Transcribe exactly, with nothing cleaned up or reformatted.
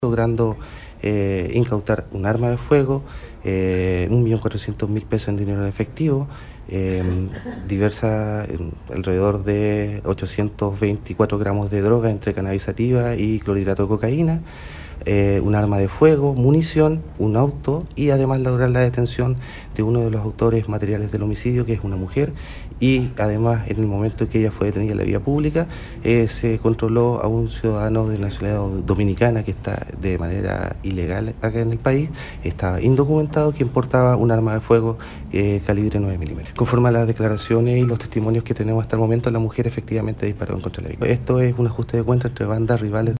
logrando eh, incautar un arma de fuego, eh, un millón cuatrocientos mil pesos en dinero en efectivo, eh, diversa, alrededor de ochocientos veinticuatro gramos de droga entre cannabis sativa y clorhidrato de cocaína, eh, un arma de fuego, munición, un auto y además lograr la detención de uno de los autores materiales del homicidio, que es una mujer, y además en el momento en que ella fue detenida en la vía pública eh, se controló a un ciudadano de nacionalidad dominicana que está de manera ilegal acá en el país, estaba indocumentado, quien portaba un arma de fuego eh, calibre nueve milímetros. Conforme a las declaraciones y los testimonios que tenemos hasta el momento, la mujer efectivamente disparó en contra de la víctima. Esto es un ajuste de cuenta entre bandas rivales.